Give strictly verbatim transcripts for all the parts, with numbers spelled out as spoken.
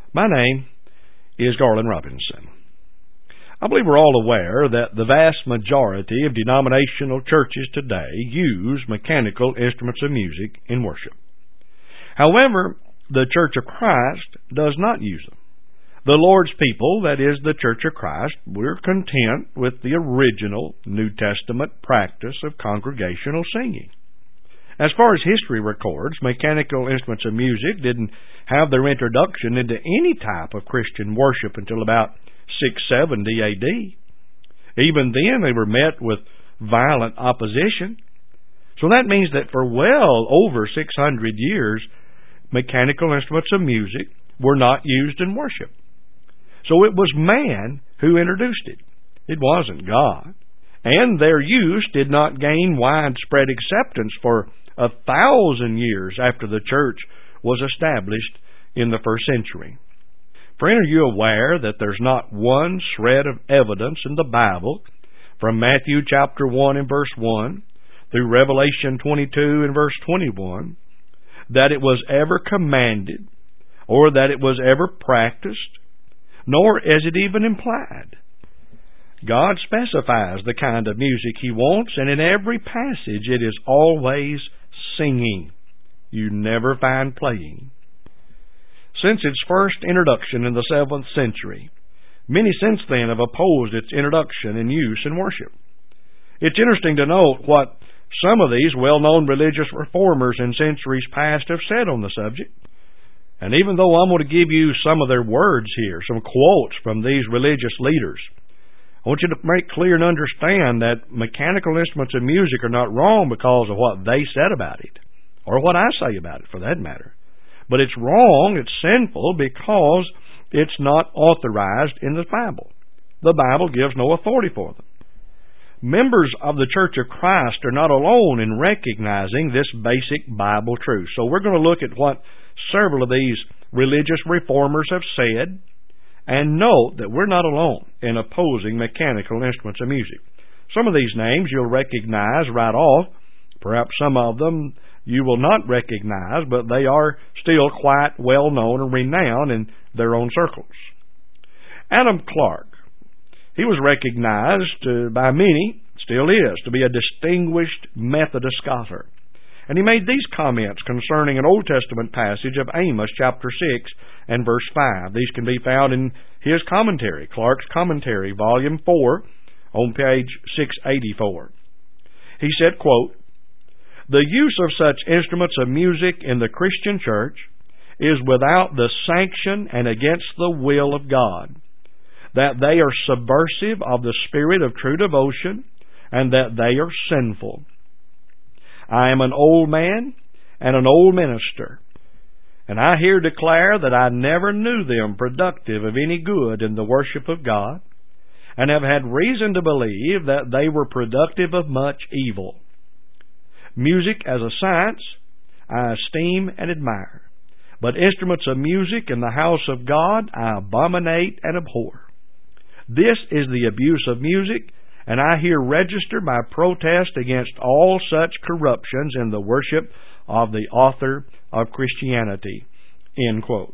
My name is Garland Robinson. I believe we're all aware that the vast majority of denominational churches today use mechanical instruments of music in worship. However, the Church of Christ does not use them. The Lord's people, that is, the Church of Christ, we're content with the original New Testament practice of congregational singing. As far as history records, mechanical instruments of music didn't have their introduction into any type of Christian worship until about six seventy A D. Even then, they were met with violent opposition. So that means that for well over six hundred years, mechanical instruments of music were not used in worship. So it was man who introduced it. It wasn't God. And their use did not gain widespread acceptance for a thousand years after the church was established in the first century. Friend, are you aware that there's not one shred of evidence in the Bible, from Matthew chapter one and verse one through Revelation twenty-two and verse twenty-one, that it was ever commanded or that it was ever practiced, nor is it even implied? God specifies the kind of music He wants, and in every passage it is always singing. You never find playing. Since its first introduction in the seventh century, many since then have opposed its introduction and use in worship. It's interesting to note what some of these well-known religious reformers in centuries past have said on the subject. And even though I'm going to give you some of their words here, some quotes from these religious leaders, I want you to make clear and understand that mechanical instruments of music are not wrong because of what they said about it, or what I say about it for that matter. But it's wrong, it's sinful, because it's not authorized in the Bible. The Bible gives no authority for them. Members of the Church of Christ are not alone in recognizing this basic Bible truth. So we're going to look at what several of these religious reformers have said, and note that we're not alone in opposing mechanical instruments of music. Some of these names you'll recognize right off. Perhaps some of them you will not recognize, but they are still quite well known and renowned in their own circles. Adam Clarke, he was recognized uh, by many, still is, to be a distinguished Methodist scholar. And he made these comments concerning an Old Testament passage of Amos chapter six and verse five. These can be found in his commentary, Clarke's Commentary, volume four, on page six eighty-four. He said, quote, "The use of such instruments of music in the Christian church is without the sanction and against the will of God, that they are subversive of the spirit of true devotion, and that they are sinful. I am an old man and an old minister, and I here declare that I never knew them productive of any good in the worship of God, and have had reason to believe that they were productive of much evil. Music as a science I esteem and admire, but instruments of music in the house of God I abominate and abhor. This is the abuse of music, and I here register my protest against all such corruptions in the worship of the author of Christianity." End quote.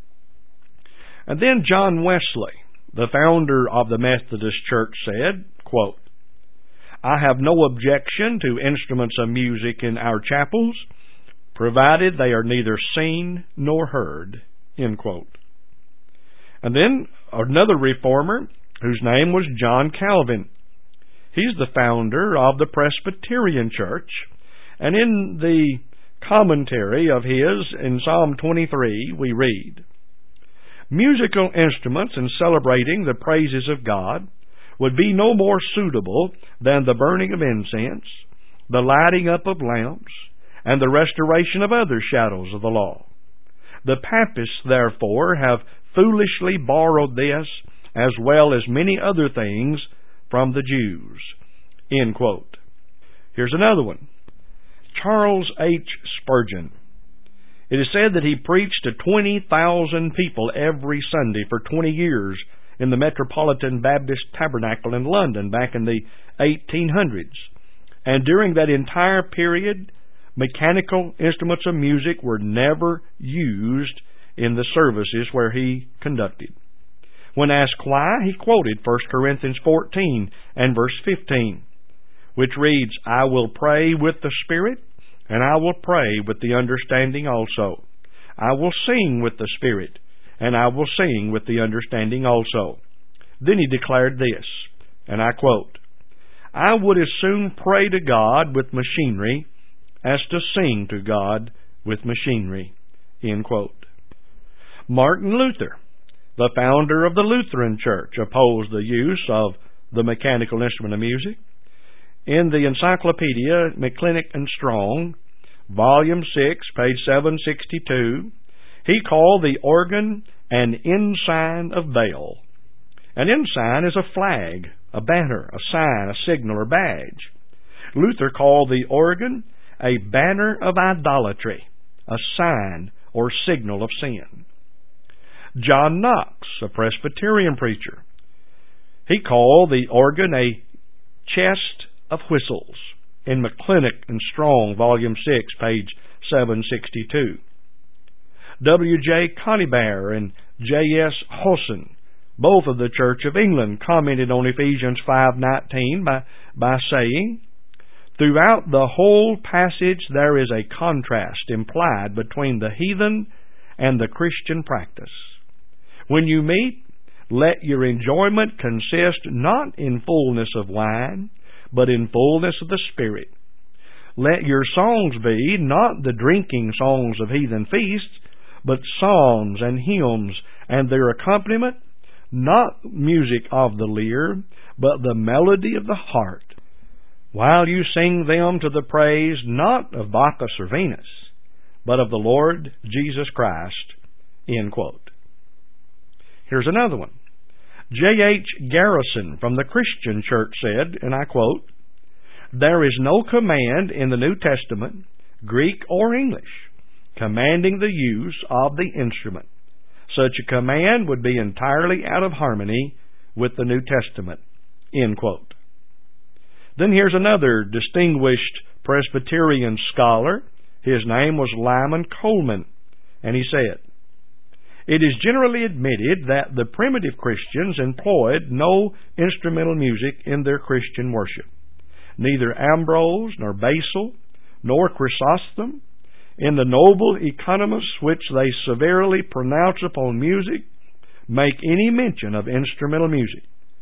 And then John Wesley, the founder of the Methodist Church, said, quote, "I have no objection to instruments of music in our chapels, provided they are neither seen nor heard." End quote. And then another reformer, whose name was John Calvin. He's the founder of the Presbyterian Church, and in the commentary of his in Psalm twenty-three we read, "Musical instruments in celebrating the praises of God would be no more suitable than the burning of incense, the lighting up of lamps, and the restoration of other shadows of the law. The Papists, therefore, have foolishly borrowed this, as well as many other things, from the Jews." End quote. Here's another one. Charles H. Spurgeon. It is said that he preached to twenty thousand people every Sunday for twenty years in the Metropolitan Baptist Tabernacle in London back in the eighteen hundreds. And during that entire period, mechanical instruments of music were never used in the services where he conducted. When asked why, he quoted First Corinthians fourteen and verse fifteen, which reads, "I will pray with the Spirit, and I will pray with the understanding also. I will sing with the Spirit, and I will sing with the understanding also." Then he declared this, and I quote, "I would as soon pray to God with machinery as to sing to God with machinery." End quote. Martin Luther, the founder of the Lutheran Church, opposed the use of the mechanical instrument of music. In the Encyclopedia McClintock and Strong, Volume six, page seven sixty-two, he called the organ an ensign of Baal. An ensign is a flag, a banner, a sign, a signal, or badge. Luther called the organ a banner of idolatry, a sign or signal of sin. John Knox, a Presbyterian preacher, he called the organ a chest of whistles in McClintock and Strong, Volume six, page seven sixty-two. W J Conybeare and J S Hosson, both of the Church of England, commented on Ephesians five nineteen by, by saying, "Throughout the whole passage there is a contrast implied between the heathen and the Christian practice. When you meet, let your enjoyment consist not in fullness of wine, but in fullness of the Spirit. Let your songs be not the drinking songs of heathen feasts, but psalms and hymns and their accompaniment, not music of the lyre, but the melody of the heart, while you sing them to the praise not of Bacchus or Venus, but of the Lord Jesus Christ." End quote. Here's another one. J H Garrison from the Christian Church said, and I quote, "There is no command in the New Testament, Greek or English, commanding the use of the instrument. Such a command would be entirely out of harmony with the New Testament." End quote. Then here's another distinguished Presbyterian scholar. His name was Lyman Coleman, and he said, "It is generally admitted that the primitive Christians employed no instrumental music in their Christian worship. Neither Ambrose, nor Basil, nor Chrysostom, in the noble economists which they severely pronounce upon music, make any mention of instrumental music.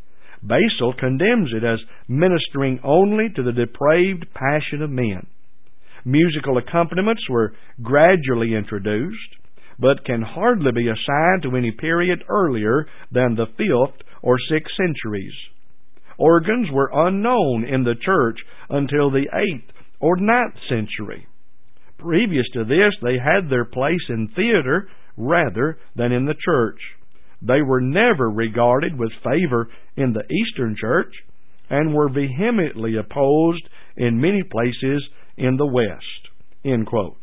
Basil condemns it as ministering only to the depraved passion of men. Musical accompaniments were gradually introduced, but can hardly be assigned to any period earlier than the fifth or sixth centuries. Organs were unknown in the church until the eighth or ninth century. Previous to this, they had their place in theater rather than in the church. They were never regarded with favor in the Eastern Church and were vehemently opposed in many places in the West." End quote.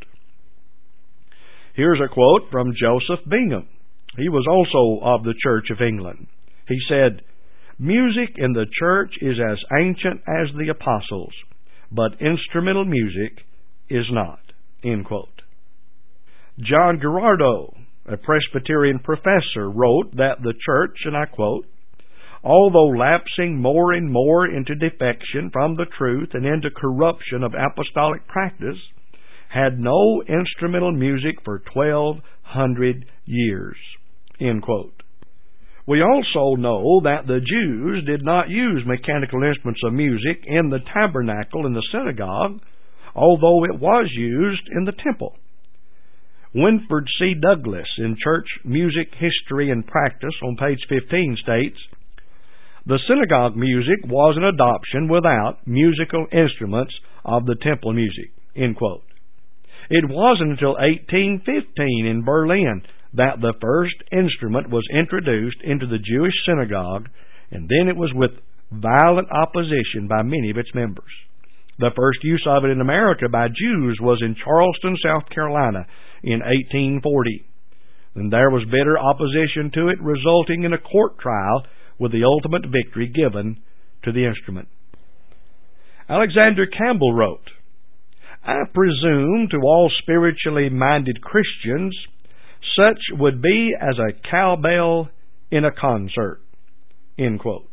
Here's a quote from Joseph Bingham. He was also of the Church of England. He said, "Music in the church is as ancient as the apostles, but instrumental music is not." End quote. John Gerardo, a Presbyterian professor, wrote that the church, and I quote, "although lapsing more and more into defection from the truth and into corruption of apostolic practice, had no instrumental music for twelve hundred years." End quote. We also know that the Jews did not use mechanical instruments of music in the tabernacle in the synagogue, although it was used in the temple. Winford C. Douglas in Church Music, History, and Practice on page fifteen states, "The synagogue music was an adoption without musical instruments of the temple music." End quote. It wasn't until eighteen fifteen in Berlin that the first instrument was introduced into the Jewish synagogue, and then it was with violent opposition by many of its members. The first use of it in America by Jews was in Charleston, South Carolina in eighteen forty. And there was bitter opposition to it, resulting in a court trial with the ultimate victory given to the instrument. Alexander Campbell wrote, "I presume to all spiritually minded Christians Such would be as a cowbell in a concert." End quote.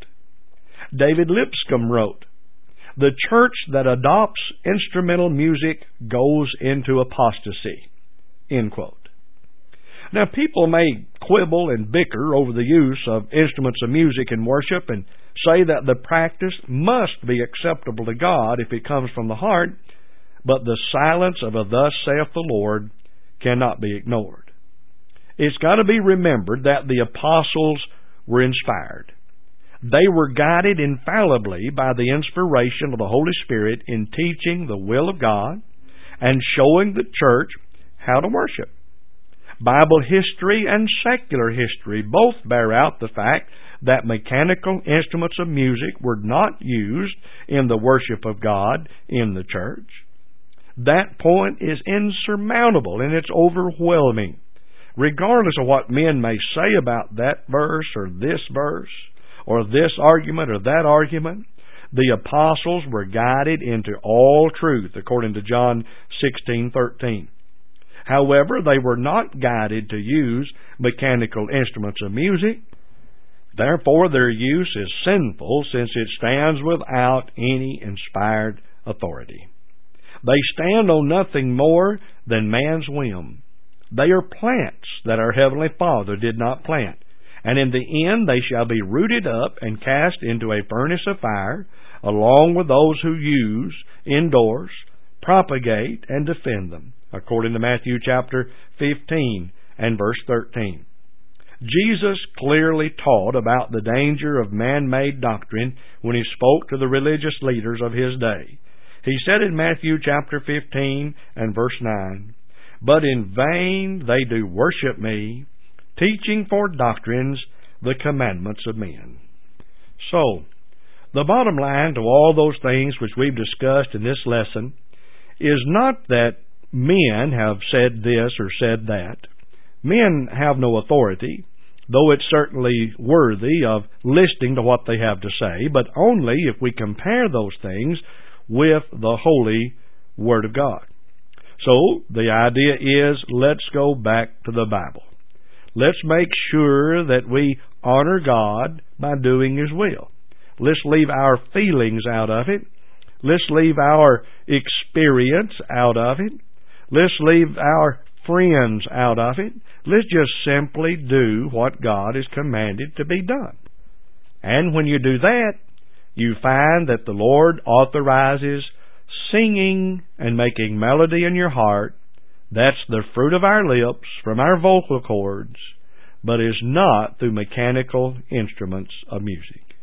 David Lipscomb wrote, "The church that adopts instrumental music goes into apostasy." End quote. Now, people may quibble and bicker over the use of instruments of music in worship and say that the practice must be acceptable to God if it comes from the heart, but the silence of a "Thus saith the Lord" cannot be ignored. It's got to be remembered that the apostles were inspired. They were guided infallibly by the inspiration of the Holy Spirit in teaching the will of God and showing the church how to worship. Bible history and secular history both bear out the fact that mechanical instruments of music were not used in the worship of God in the church. That point is insurmountable and it's overwhelming. Regardless of what men may say about that verse or this verse, or this argument or that argument, the apostles were guided into all truth, according to John sixteen thirteen. However, they were not guided to use mechanical instruments of music. Therefore, their use is sinful, since it stands without any inspired authority. They stand on nothing more than man's whim. They are plants that our Heavenly Father did not plant. And in the end they shall be rooted up and cast into a furnace of fire, along with those who use, endorse, propagate, and defend them, according to Matthew chapter fifteen and verse thirteen. Jesus clearly taught about the danger of man-made doctrine when He spoke to the religious leaders of His day. He said in Matthew chapter fifteen and verse nine, "But in vain they do worship me, teaching for doctrines the commandments of men." So, the bottom line to all those things which we've discussed in this lesson is not that men have said this or said that. Men have no authority, though it's certainly worthy of listening to what they have to say, but only if we compare those things with the holy Word of God. So, the idea is, let's go back to the Bible. Let's make sure that we honor God by doing His will. Let's leave our feelings out of it. Let's leave our experience out of it. Let's leave our friends out of it. Let's just simply do what God has commanded to be done. And when you do that, you find that the Lord authorizes singing and making melody in your heart. That's the fruit of our lips from our vocal cords, but is not through mechanical instruments of music.